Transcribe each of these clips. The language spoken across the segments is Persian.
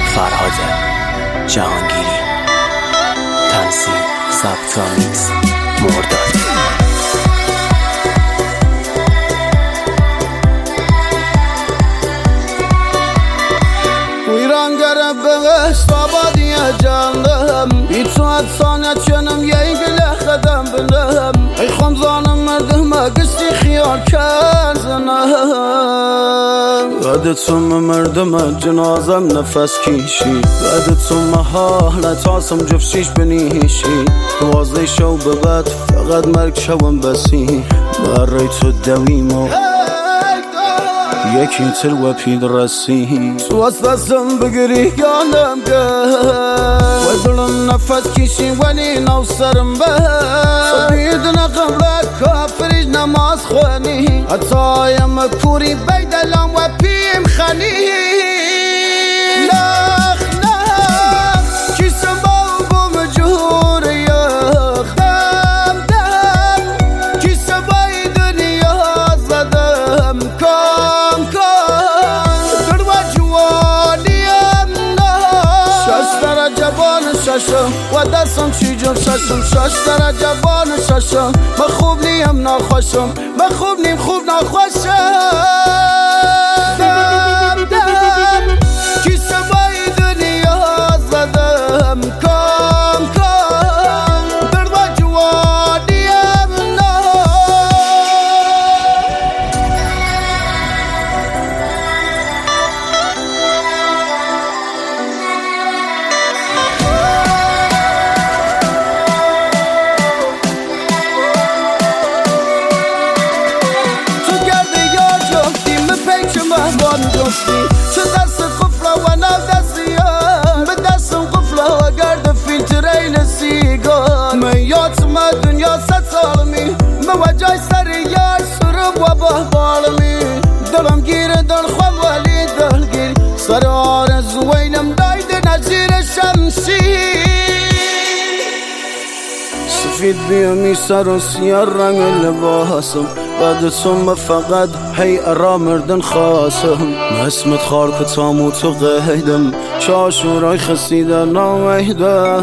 فرهاد جهانگیری، تنظیم ضبط و میکس مرداد. ویرانگر بهشت آبادی جانم بی تو اتانت جنم یه گله خدم بلم ای خمزانم مردم گشتی خیال کرزنم بعد تو مردم جنازم نفس کشی بعد تو محالت آسم جفشیش بنیشی دوازده شو به بعد فقط مرگ شوم بسی برای تو دویمو یکی تر و پید رسی تو از دستم بگیری یانم گل و دلم نفس کشی ولی نو سرم به سبیدنا قبل کافریج نماز خوانی حتی یم کوری بیدلم و پیم خانی نخ نخ کسم با مجهور یخ دم دم کسم بای دنیا زدم کام و دستم چی جم ششم شش درجه بان ششم من خوب نیم ناخوشم من خوب نیم خوب ناخوشم دم دم کیسه بای دنیا زدم کام درد و جوانیم نه چه دست قفله و نو دست یار به دستم قفله و گرد فیلترین سیگار من یادم دنیا 100 سال می به وجای سر یار سرم و بحبالمی دلم گیره دل خوام ولی دلگیر سر آرزوینم دایده نزیر شمشی سفید بیامی سر و سیاه رنگ لباسم بعد تو فقط هی ارا مردن خواستم اسمت خار که تامو تو قیدم چاشورای خسیده نامیدم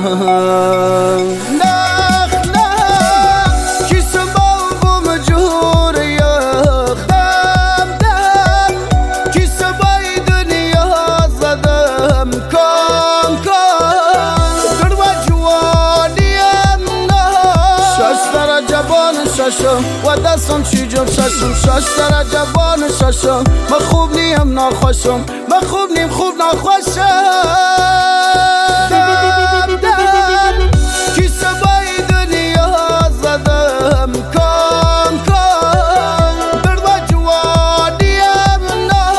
نخ نخ کسم با مجهور یخ دم دم کسم بای دنیا زدم کام درد و جوانیم نه شش درجه بان ششم و دستم چی جم ششم شش درجه بان ششم من خوب نیم ناخوشم من خوب نیم خوب ناخوشم دم دم کیسه بای دنیا زدم کام درد و جوانیم نه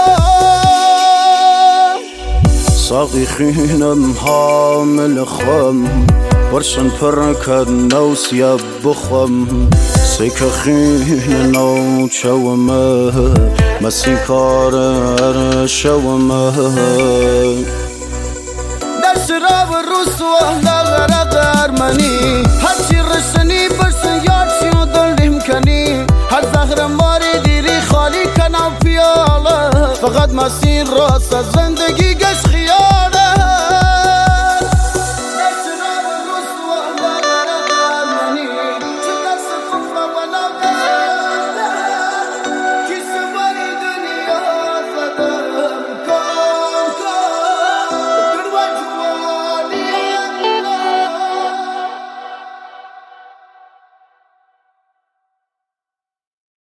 ساقی خینم حامل خم برشن پر کد نو سیاب بخم سیک خین نو چومه مسی کار شومه در شراب رسوا نغرق ارمنی هرچی رشنی برسن یاد چی و دلیم کنی هر زهر ماری دیری خالی کنم پیاله فقط مسیر راست از زندگی